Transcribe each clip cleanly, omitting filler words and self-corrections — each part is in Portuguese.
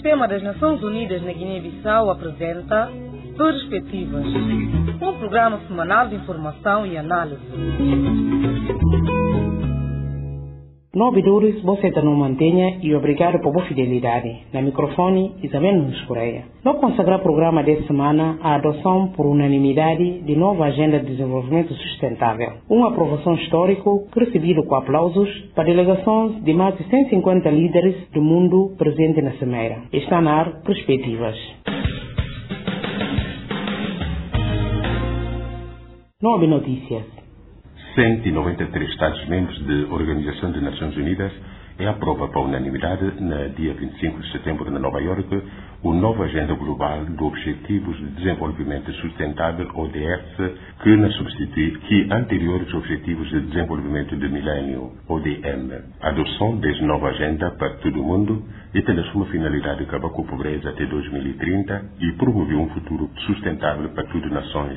Sistema das Nações Unidas na Guiné-Bissau apresenta Perspectivas, um programa semanal de informação e análise. Nobres, você não mantenha e obrigado por sua fidelidade. Na microfone, Isabel Nunes Correia. Nós consagramos o programa desta semana à adoção por unanimidade de nova Agenda de Desenvolvimento Sustentável. Uma aprovação histórica recebida com aplausos para delegações de mais de 150 líderes do mundo presentes na Cimeira. Está na ar Perspectivas. Nove notícias. 193 Estados-membros da Organização das Nações Unidas aprova por unanimidade, no dia 25 de setembro, na Nova Iorque, a nova Agenda Global de Objetivos de Desenvolvimento Sustentável, ODS, que não substitui que anteriores Objetivos de Desenvolvimento do Milênio, ODM. A adoção desta nova agenda para todo o mundo e tem a sua finalidade de acabar com a pobreza até 2030 e promover um futuro sustentável para todas as nações.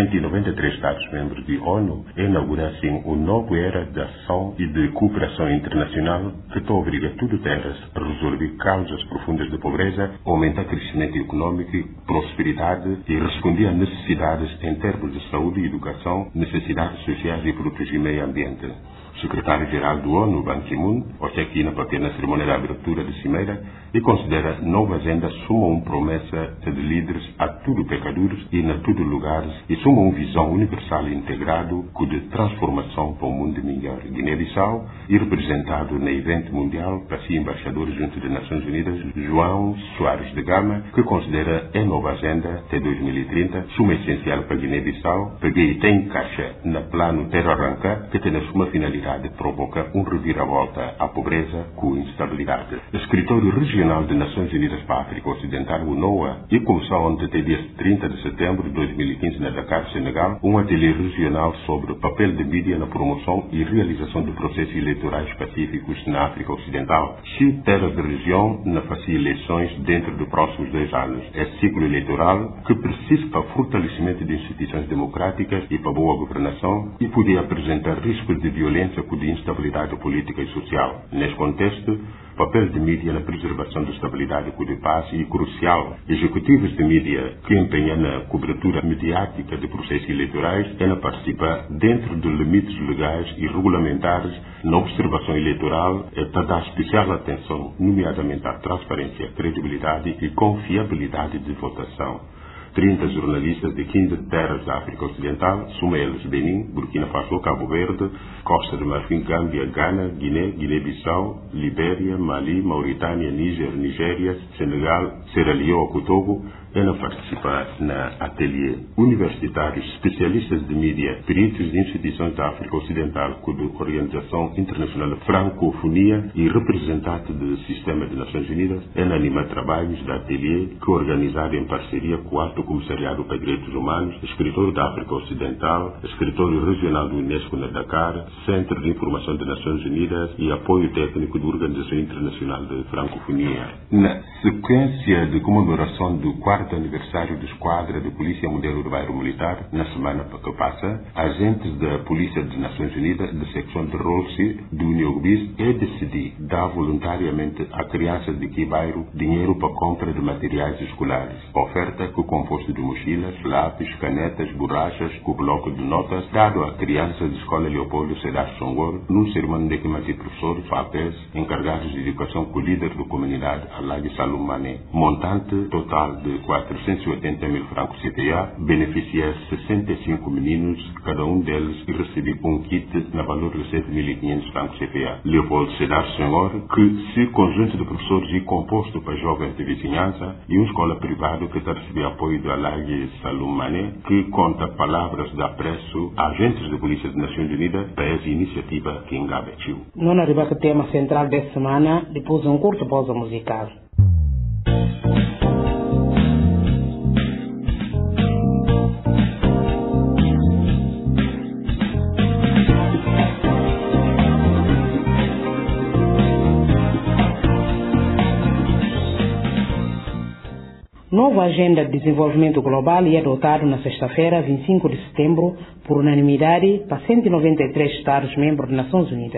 193 Estados-membros da ONU inauguram assim uma nova era de ação e de cooperação internacional que está obriga todas as terras a resolver causas profundas de pobreza, aumentar crescimento econômico, prosperidade e responder a necessidades em termos de saúde e educação, necessidades sociais e proteger o meio ambiente. O secretário-geral do ONU, Ban Ki-moon, hoje aqui na pequena cerimônia de abertura de Cimeira, e considera nova agenda suma uma promessa de líderes a todos os pecadores e na todos os lugares e suma uma visão universal e integrada de transformação para um mundo melhor. Guiné-Bissau e representado no evento mundial para si embaixador junto das Nações Unidas, João Soares de Gama, que considera a nova agenda até 2030 suma essencial para Guiné-Bissau, porque tem caixa no plano Terra Arranca, que tem a sua finalidade provoca reviravolta à pobreza com instabilidade. O Escritório Regional das Nações Unidas para a África Ocidental, o NOA, e começou ontem, até dia 30 de setembro de 2015, na Dakar, Senegal, um ateliê regional sobre o papel de mídia na promoção e realização de processos eleitorais pacíficos na África Ocidental. Se terras da região não fazem eleições dentro dos próximos 2 anos. É ciclo eleitoral que precisa para fortalecimento de instituições democráticas e para boa governação e poder apresentar riscos de violência com de instabilidade política e social. Neste contexto, o papel de mídia na preservação da estabilidade e de paz é crucial. Executivos de mídia que empenham na cobertura mediática de processos eleitorais e na participar dentro dos limites legais e regulamentares na observação eleitoral e para dar especial atenção, nomeadamente à transparência, credibilidade e confiabilidade de votação. 30 jornalistas de 15 terras da África Ocidental, suma eles Benin, Burkina Faso, Cabo Verde, Costa de Marfim, Gâmbia, Ghana, Guiné, Guiné-Bissau, Libéria, Mali, Mauritânia, Níger, Nigéria, Senegal, Sierra Leone, Togo, ela participa na ateliê. Universitários, especialistas de mídia, peritos de instituições da África Ocidental, como a Organização Internacional de Francofonia e representante do Sistema das Nações Unidas, ela anima trabalhos da ateliê que organizado em parceria com o Alto Comissariado para Direitos Humanos, Escritório da África Ocidental, Escritório Regional do Unesco na Dakar, Centro de Informação das Nações Unidas e apoio técnico da Organização Internacional de Francofonia. Na sequência de comemoração do 4º aniversário da Esquadra de Polícia Modelo do Bairro Militar, na semana que passa, agentes da Polícia das Nações Unidas, da secção de Rolse, do Uniobis, decidiu dar voluntariamente a crianças de que bairro dinheiro para compra de materiais escolares. Oferta que composto de mochilas, lápis, canetas, borrachas, com bloco de notas, dado a crianças da Escola Leopoldo Sedar Songor, num cerimônia de queima de professores, FAPES, encarregados de educação com o líder da comunidade, Alhaji Salum Mané. Montante total de 480 mil francos CFA, beneficia 65 meninos, cada um deles recebe um kit na valor de 7.500 francos CFA. Leopoldo Sedar Senhor, que se conjunto de professores e composto para jovens de vizinhança e uma escola privada que está recebendo apoio do Alhaji Salum Mané, que conta palavras de apreço a agentes de Polícia das Nações Unidas para essa iniciativa que engabetiu. Não arriba que o tema central desta semana, depois de curta pausa musical. Nova Agenda de Desenvolvimento Global é adotada na sexta-feira, 25 de setembro, por unanimidade para 193 Estados-membros das Nações Unidas.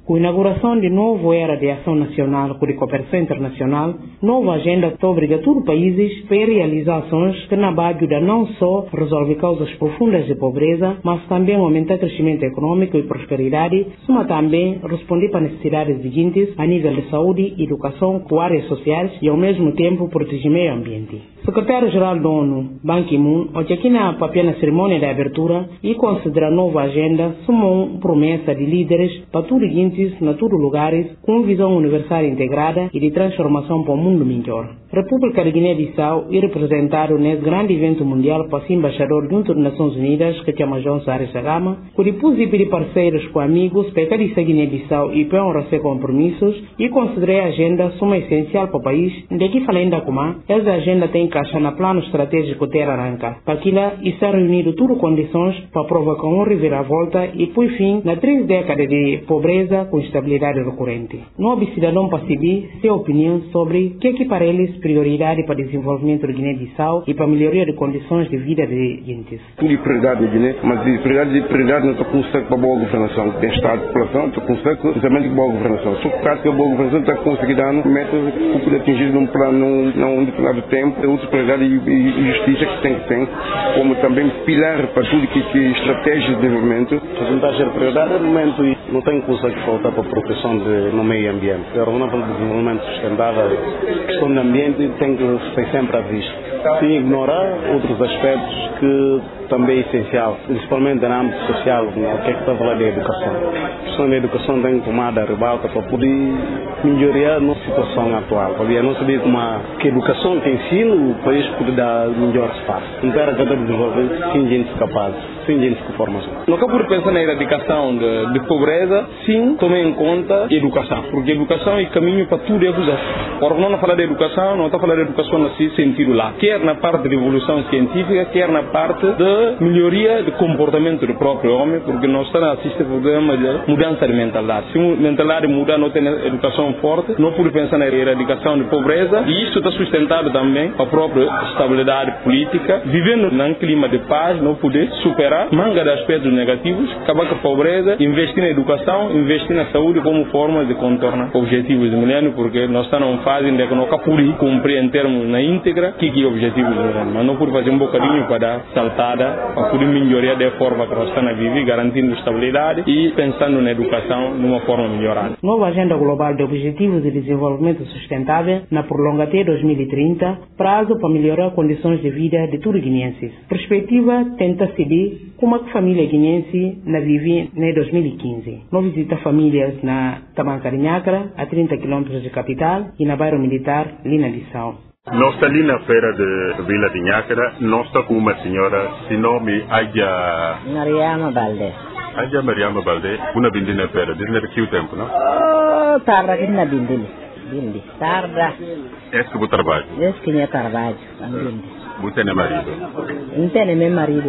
Com a inauguração de novo Era de Ação Nacional com a Cooperação Internacional, nova agenda que obriga todos os países para realizar ações que na base ajuda não só a resolver causas profundas de pobreza, mas também aumentar crescimento econômico e prosperidade, mas também responder para necessidades seguintes a nível de saúde, educação, com áreas sociais e ao mesmo tempo proteger o meio ambiente. Secretário-Geral da ONU, Ban Ki-moon, hoje aqui na papel na cerimônia de abertura e considera a nova agenda uma promessa de líderes para todos na todos os lugares, com visão universal integrada e de transformação para o mundo melhor. A República de Guiné-Bissau é representado nesse grande evento mundial para o embaixador junto das Nações Unidas, que chama João Soares Sagama, com depois de parceiros com amigos, para que Guiné-Bissau e para honrar seus compromissos, e considerei a agenda uma essencial para o país, daqui falando ainda como essa agenda tem caixa no plano estratégico Terra Arranca, para que lá está reunido todas as condições para provocar uma reviravolta e por fim na 3 décadas de pobreza com estabilidade recorrente. Novo cidadão para seguir sua opinião sobre o que para eles prioridade para o desenvolvimento de Guiné-Bissau e para a melhoria de condições de vida de gente. De prioridade de Guiné, mas de prioridade não estou conseguindo para boa governação. Tem Estado de população, estou conseguindo justamente boa governação. Só que prática boa governação está conseguindo dar metas que poder atingir num plano não determinado tempo. É outra prioridade e justiça que tem, como também pilar para tudo que é estratégia de desenvolvimento. A vantagem de prioridade é no momento e não tem conseguido faltar para a proteção no meio ambiente. A Organização de Desenvolvimento Sustentável, a questão do ambiente tem que ser sempre à vista. Sem ignorar outros aspectos que também é essencial, principalmente no âmbito social, o que é que está a falar da educação. A questão da educação tem tomado a ribalta para poder melhorar a nossa situação atual. Porque não sabia que a educação, que ensino, o país pode dar melhor espaço. Não era cada desenvolver sem gente capaz, sem gente com formação. Não acabo por pensar na erradicação de pobreza, sim, tomem em conta a educação, porque a educação é caminho para tudo e abusar. Ora, não falar de educação, não está a falar de educação nesse sentido lá, quer na parte de evolução científica, quer na parte de melhoria do comportamento do próprio homem, porque nós estamos a assistir ao programa de mudança de mentalidade. Se a mentalidade muda, não tem educação forte, não pode pensar na erradicação de pobreza, e isso está sustentado também a própria estabilidade política, vivendo num clima de paz, não poder superar manga de aspectos negativos, acabar com a pobreza, investir na educação, investir na saúde como forma de contornar objetivos do milênio, porque nós estamos numa fase em que não podemos cumprir em termos na íntegra que é o objetivo do milênio, mas não podemos fazer um bocadinho para dar saltada, para poder melhorar da forma que nós estamos a viver, garantindo estabilidade e pensando na educação de uma forma melhorada. Nova Agenda Global de Objetivos de Desenvolvimento Sustentável na prolonga até 2030, prazo para melhorar condições de vida de todos os guineenses. Perspectiva tenta seguir como a família guineense na vive em 2015. Nós visitamos famílias na Tamancarinhacra, a 30 km de capital, e na bairro militar, Lina Bissau. Nós estamos ali na feira de Vila de Nhacra, nós estamos com uma senhora, se nome Aja Mariama Balde. Aja Mariama Balde, uma bindi na feira, desde aqui o tempo, não? Oh, tarda que na bindi. Bindi, tarda. Esse que o trabalho? Esse que é trabalho, bindi. Você tem marido? Não tem meu marido,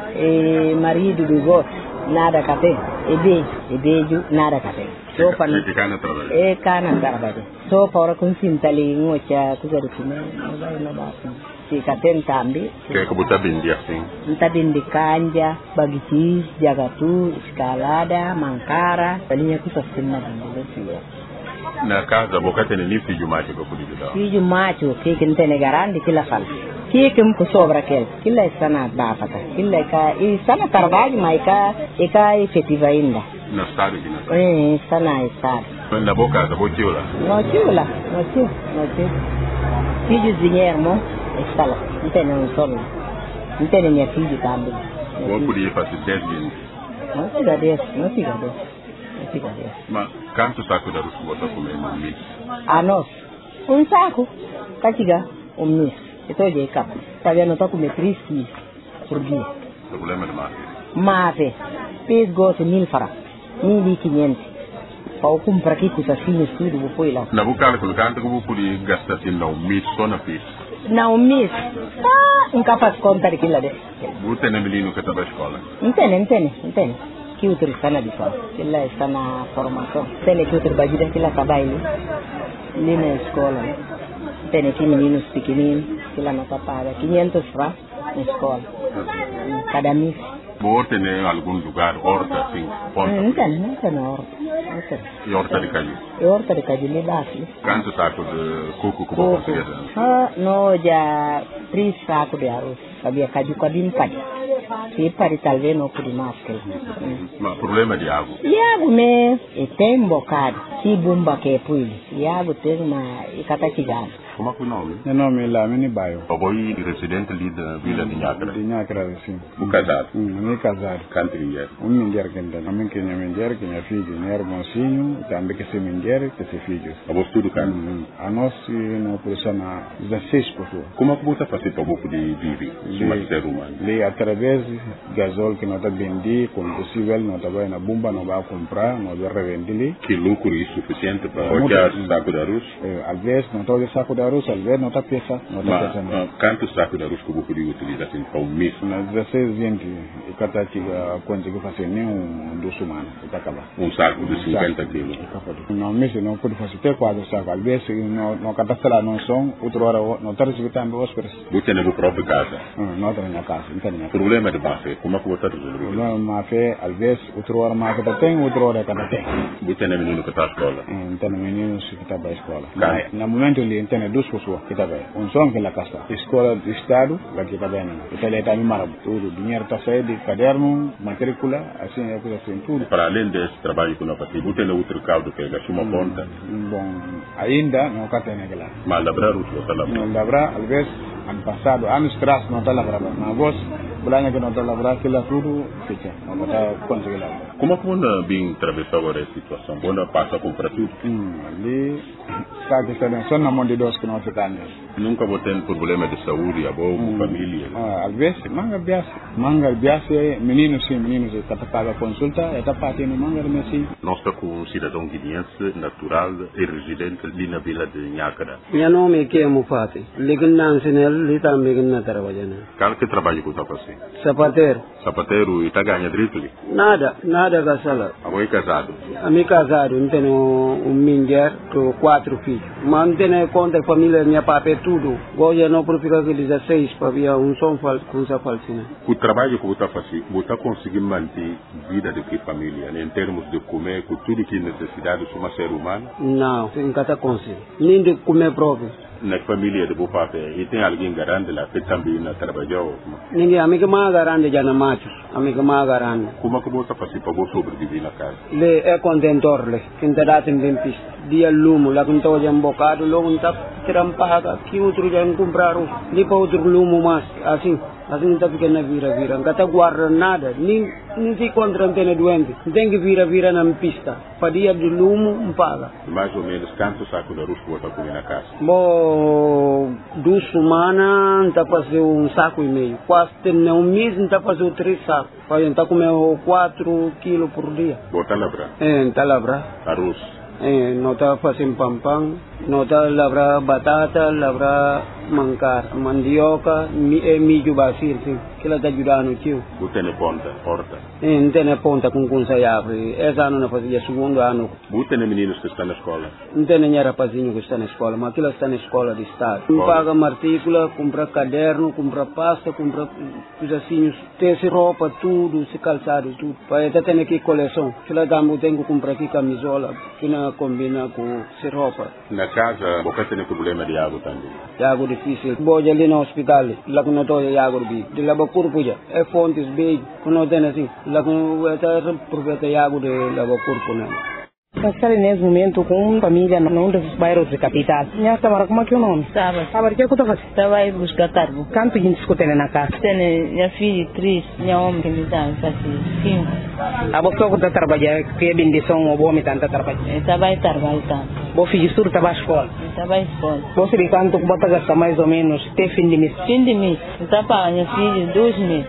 mas marido do gosto, nada que tem. E beijo, nada que tem. So para não cana trabalho. Cana trabalho. So para com sintali ngocha coisa do time, não vai na base. Se katen tambi. Que você bindi assim? Kita bindi kanja, bagiti, jagatu, escalada, mancara, linha que só na bindi. Na casa, você tem filho macho que pode ajudar? Filho macho, que não tem garante que la fala. Que me sobra aquele, que lá está na bafata, que lá está na trabalho, mas é efetiva ainda. Na estado de Natal? Está na estado. Na boa casa, boa tio lá? Não tio lá, não tio. Filho de dinheiro, está lá, não tem nenhum solo. Não tem minha filha também. Vou poder fazer 10 minutos. Não fica desse. Mas quanto saco de arroz que você come no mês? A nós, um saco, catiga, um mês. Estou de capa. Sabia não estou comendo 3 quilos por dia. Problema de máfia? Máfia. Pes gosto 1.000 francs. 1.500. Para eu comprar aqui com as filhas tudo, vou pôr lá. Na boa cálculo, quanto que eu vou poder gastar assim no mês só na peixe? No mês? Nunca faz conta daquilo ali. Você tem menino que está na escola? Não tem. Que outro está na escola? Ele está na formação. Tem que outro bajida que ele trabalha ali na escola. Tem aqui meninos pequeninos que lá não está paga. 500 francs na escola. Cada mês. Você tem algum lugar, horta, assim? Não tem horta. E horta de caju? Horta de caju, me dá. Quantos sacos de coco que você consegue? Não, já 3 sacos de arroz. Sabia caju com a bimpade. Se pare talvez não pude mais. Mas problema de água? E água mesmo. E tem um bocado. Que bomba que é puile. E água tem uma icataquigada. Como é que o nome? Meu nome é Lamini Baio. Eu vou residente ali da vila de Nhacra. De Nhacra, sim. O casado? Me casado. Quanto dinheiro? Mindiar que ainda. A mim que mindiar, que minha filha, minha irmãozinho, também que se mindiar, que se filhos. A você tudo caro? A nós, não produção 16 pessoas. Como é que você faz para você viver? Como ser humano? Lê através de gasol que nós vendemos, combustível, nós vai na bomba, nós vai comprar, nós vai revender. Que lucro é suficiente para qualquer saco de arroz? Às vezes, não está o saco de arroz, às vezes não está peça. Mas quantos sacos de arroz que você utiliza assim para um mês? Nas 16 gente, e cada dia consegue fazer nem 2 semanas, está acabado. Um saco de 50 quilos? Não, mês não pode fazer até 4 sacos. Às vezes, não cadastra não são, outra hora não está recebendo também hóspedes. Você tem a sua própria casa? Não está na minha casa, não tem na minha casa. Problema de máfia, como é que você resolve? Problema de máfia, às vezes, outra hora máfia tem, outra hora cada tem. Você tem menino que está à escola? Não tem menino que está para a escola. No momento ele tem 2 pessoas que estão bem. Um só que lá casa. Escola do Estado, lá que está bem. Então ele está me maravilha. Tudo, dinheiro está saindo de caderno, matrícula, assim, é coisa assim, tudo. Para além desse trabalho que não fazia, você tem outro caldo que é uma conta? Bom, ainda não está tendo lá. Mas labrar o que você labrar? Não labrar, às vezes, ano passado, anos atrás não está labrando. Na agosto, bulanya que não está labrando, aquilo tudo fica. Não está conseguindo labrar. Como é que você vem atravessar agora essa situação? Você passa a comprar tudo? Ali, sabe que está só na mão de Deus que não se está nisso. Nunca vou ter problema de saúde, avô, família? Às vezes, manga biase, menino sim, está paga consulta, está partindo manga sim. Nós estamos com um cidadão guineense, natural e residente ali na vila de Nhacra. Meu nome é Kemo Fati. Ligan na Ansinel, ele também na trabalhando. Qual que trabalho que você está fazendo? Sapateiro. Sapateiro e está ganhando triplo? Nada gasala. Avô é casado? A mim casado, não tenho mulher com 4 filhos. Mas não tenho conta família, minha papai tudo. Hoje não profita que 16 para ver som com essa falsina. O trabalho que você está fazendo, você está conseguindo manter vida de que família, em termos de comer, com tudo que necessidade de um ser humano? Não, nunca está conseguindo. Nem de comer próprio. Na família de seu papai, e tem alguém garante lá que também trabalhou? Ninguém, a mim que mais garante já na machos, a mim que mais garante. Como é que você está fazendo para você sobreviver na casa? Le é contentor, que não dá em dentista. Dia lumo, lá que não está um bocado, logo não está trampaga, que outro já não compraram, nem para outro lumo mais, assim não está ficando vira, não está guardando nada, nem se encontra antena doente, tem que vira na pista, para dia de lumo, não paga. Mais ou menos, quantos sacos de arroz você está comendo na casa? Bom, 2 semanas, está fazendo 1,5 saco. Quase tem um mês, está fazendo 3 sacos. Está comendo 4 quilos por dia. Você está labrando? Está labrando. Arroz? Não está fazendo pão, não está labrando batata, labrando mandioca, milho basil, sim. Que ela está ajudando o tio. Você tem ponta, horta? Não tem ponta com consaiabre. Esse ano não fazia, 2º ano. Você tem meninos que estão na escola? Não tem nenhum rapazinho que está na escola, mas aquilo está na escola de Estado. Paga matrícula, compra caderno, compra pasta, compra pedacinhos, tece roupa, tudo, se calçado, tudo. Para até ter aqui coleção. Aquilo também tem que comprar aqui camisola, que não combina com se roupa. Na casa, você tem problema de água também? Água difícil. Boja ali no hospital, lá que não tem água de lava corpo já. É fontes bem, que não tem assim. Lá que não aproveita água de lava corpo, né? Passar nesse momento com uma família num dos bairros da capital. Minha Samara, como é que é o nome? Sábado, o que é que você faz? Estava aí buscar carbo. Quanto gente escuta na casa? Tenho minha filha 3, minha homem que me dá, 5. A você que está trabalhando, que é bendição, o bom me está trabalhando? Estava aí trabalhando. O filho estuda, estava à escola? Estava à escola. Você de quanto você gasta mais ou menos até fim de mês? Fim de mês. Está para minha filha 2 mil.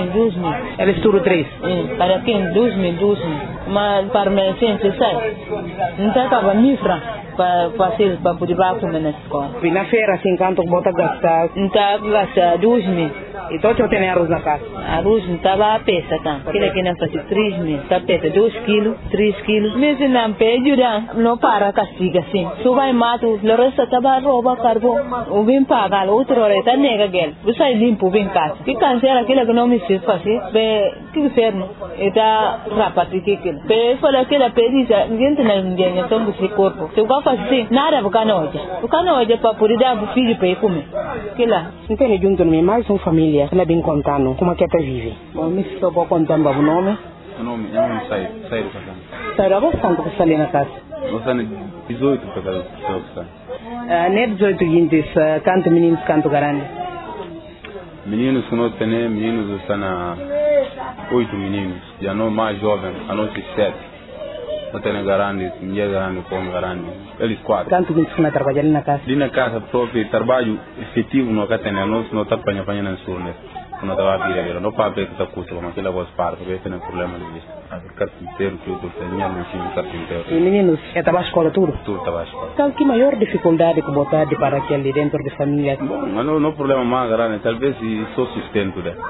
Ela estuda 3? Para quem? 2 mil. Mas para mim sempre sai. Não estava mil francos para poder comer na escola. E na feira, assim, quanto você gasta? Não está gasta 2 mil. Então, eu tenho arroz na casa? Arroz não estava a peça, tá? Aquilo aqui não faz 3 meses. Está a peça 2 quilos, 3 quilos. Mesmo não pede, não para castiga, assim. Se vai matar, o resto estava a roubar carvão. O bem paga, o outro hora está nega, gel. Você limpo o bem casa. Que cancela aquilo que não me fez fazer, que inferno. Está rapaz, que aquilo. Fala aquela pedida, gente não tem esse corpo. Se vai fazer, nada vai canoja. O canoja para poder dar o filho para comer. Que lá. Então, junto a mim, mais uma família, ela bem contando como é que ela vive. Bom, me estou contando o nome. O nome sai do casal. Sai da bastante que está ali na casa. Você é 18 para cada pessoa que está. Nem 18 gente, canto meninos, canto grande. Meninos que nós temos, meninos estão na 8 meninos. Já não mais jovens, a nós 7. Não tem grande, mulher grande, como grande. Eles 4. Quanto gente que trabalha ali na casa? Ali na casa própria, trabalho efetivo não tem, nós não está apanhando na sul, né? Não estava a vir, não para ver que está custa, como aquela voz para, porque tem problema de vista. O carpinteiro, tudo, tinha um carpinteiro. E meninos, estava a escola tudo? Tudo estava a escola. Qual que maior dificuldade que botar de para aquele dentro da família? Bom, mas não problema mais grande, talvez só sustento, né?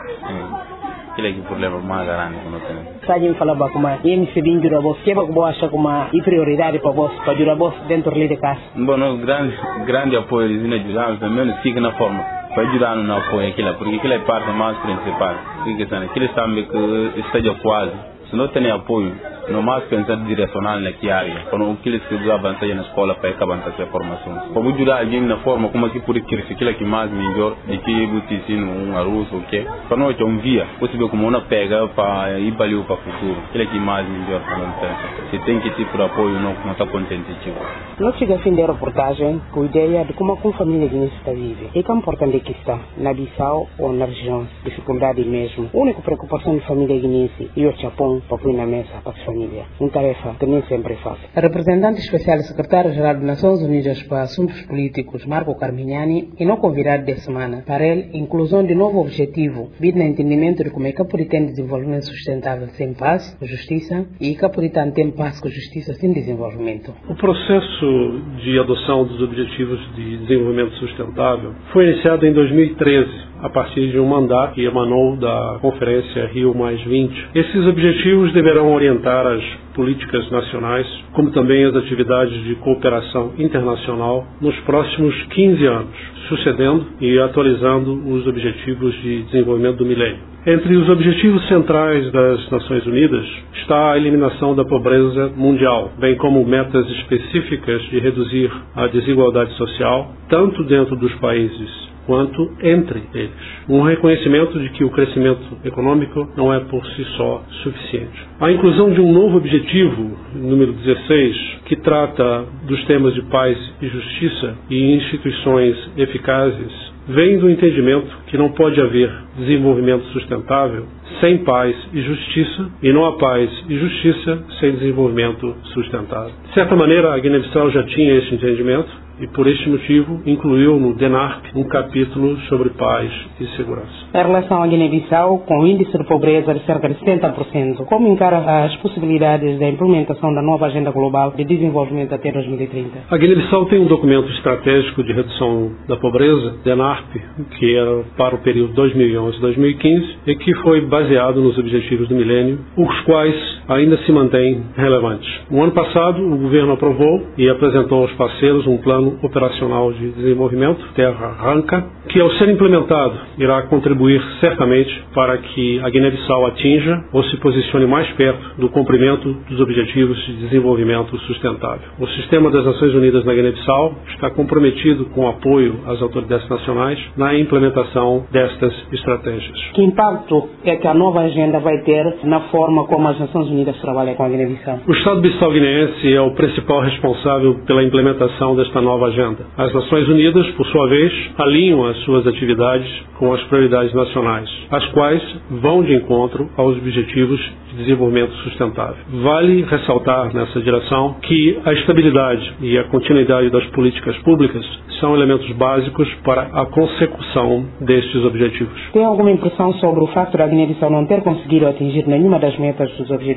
Aquele é o problema mais grande que nós temos. Sabe falar para como e me se bem jura você, que você acha como a prioridade para você, para jurar você dentro de casa? Bom, grande apoio, eles não ajudam, pelo menos fica na forma. Para ajudar no apoio aquilo, porque aquilo é parte mais principal. Aquilo sabe que esteja quase. Se não tem apoio, não mais pensar direcional naquela área. Quando aqueles que avançam na escola para avançar a formação. Para ajudar alguém na forma como aqui por crescer, aquilo que mais melhor, de que você ensina arroz ou o quê. Para nós é via, você vê como uma pega para ir para o futuro. Aquilo que mais melhor para não pensar. Se tem que tipo de apoio, não está contente. Nós chegamos a fim da reportagem com a ideia de como a família guinense está vive. E que importante é que está, na Bissau ou na região, dificuldade mesmo. A única preocupação da família guinense e o Japão para pôr na mesa para a família. Uma tarefa que nem sempre é fácil. A representante especial do secretário-geral das Nações Unidas para Assuntos Políticos, Marco Carmignani, e não convidado de semana, para ele, inclusão de novo objetivo, vindo no entendimento de como é que pode ter desenvolvimento sustentável sem paz, justiça, e que pode ter paz com justiça sem desenvolvimento. O processo de adoção dos Objetivos de Desenvolvimento Sustentável foi iniciado em 2013, a partir de um mandato que emanou da Conferência Rio+20. Esses objetivos deverão orientar as políticas nacionais, como também as atividades de cooperação internacional nos próximos 15 anos, sucedendo e atualizando os Objetivos de Desenvolvimento do Milênio. Entre os objetivos centrais das Nações Unidas está a eliminação da pobreza mundial, bem como metas específicas de reduzir a desigualdade social, tanto dentro dos países quanto entre eles. Um reconhecimento de que o crescimento econômico não é por si só suficiente. A inclusão de um novo objetivo, número 16, que trata dos temas de paz e justiça e instituições eficazes, vem do entendimento que não pode haver desenvolvimento sustentável sem paz e justiça, e não há paz e justiça sem desenvolvimento sustentável. De certa maneira, a Guiné-Bissau já tinha esse entendimento, e por este motivo incluiu no DENARP um capítulo sobre paz e segurança. Em relação à Guiné-Bissau, com o índice de pobreza de cerca de 70%, como encara as possibilidades da implementação da nova Agenda Global de Desenvolvimento até 2030? A Guiné-Bissau tem um documento estratégico de redução da pobreza, DENARP, que era para o período 2011-2015 e que foi baseado nos Objetivos do Milênio, os quais ainda se mantêm relevantes. No ano passado, o governo aprovou e apresentou aos parceiros um plano operacional de desenvolvimento, Terra Arranca, que ao ser implementado irá contribuir certamente para que a Guiné-Bissau atinja ou se posicione mais perto do cumprimento dos Objetivos de Desenvolvimento Sustentável. O Sistema das Nações Unidas na Guiné-Bissau está comprometido com o apoio às autoridades nacionais na implementação destas estratégias. Que impacto é que a nova agenda vai ter na forma como as Nações Unidas trabalham com a Guiné-Bissau? O Estado bissau-guineense é o principal responsável pela implementação desta nova agenda. As Nações Unidas, por sua vez, alinham as suas atividades com as prioridades nacionais, as quais vão de encontro aos Objetivos de Desenvolvimento Sustentável. Vale ressaltar nessa direção que a estabilidade e a continuidade das políticas públicas são elementos básicos para a consecução destes objetivos. Tem alguma impressão sobre o facto da Guiné-Bissau não ter conseguido atingir nenhuma das metas dos Objetivos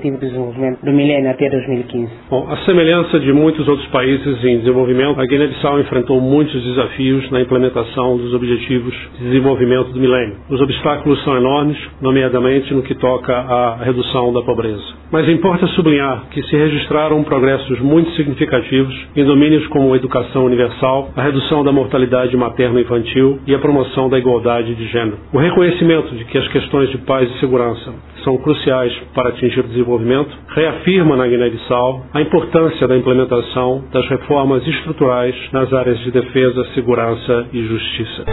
Objetivos de Desenvolvimento do Milênio até 2015? Bom, a semelhança de muitos outros países em desenvolvimento, a Guiné-Bissau enfrentou muitos desafios na implementação dos Objetivos de Desenvolvimento do Milênio. Os obstáculos são enormes, nomeadamente no que toca à redução da pobreza. Mas importa sublinhar que se registraram progressos muito significativos em domínios como a educação universal, a redução da mortalidade materno-infantil e a promoção da igualdade de gênero. O reconhecimento de que as questões de paz e segurança são cruciais para atingir o desenvolvimento reafirma na Guiné-Bissau a importância da implementação das reformas estruturais nas áreas de defesa, segurança e justiça.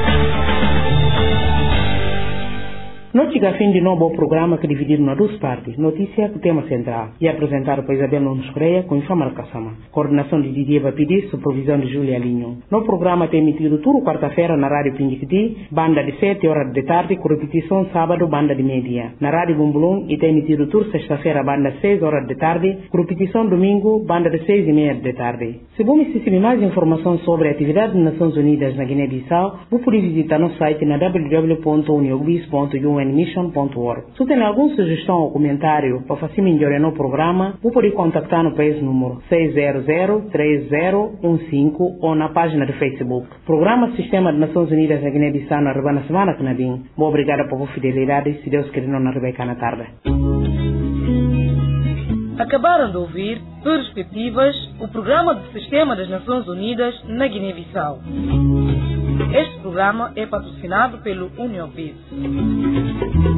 Nós chegamos a fim de novo programa que dividido nas duas partes, notícia com tema central, e apresentado por Isabel Nunes Correia com Infamar Kassama. Coordenação de Didier Bapidi, supervisão de Júlia Alinho. No programa tem emitido tudo quarta-feira na Rádio Pindiquiti, banda de 7 horas de tarde, com repetição sábado, banda de meia. Na Rádio Bumbulum, e tem emitido tudo sexta-feira, banda 6 horas de tarde, com repetição domingo, banda de 6:30 de tarde. Se você receber mais informações sobre a atividade das Nações Unidas na Guiné-Bissau, você pode visitar nosso site na www.uniobis.un mission.org. Se tem alguma sugestão ou comentário para fazer melhor no programa, você pode contactar no país número 600-3015 ou na página do Facebook. Programa Sistema das Nações Unidas na Guiné-Bissau na Urbana Semana que Nadim. Boa obrigada por sua fidelidade, se Deus querer não na Rebeca na tarde. Acabaram de ouvir Perspectivas, o programa do Sistema das Nações Unidas na Guiné-Bissau. Este programa é patrocinado pelo UNIOBIS.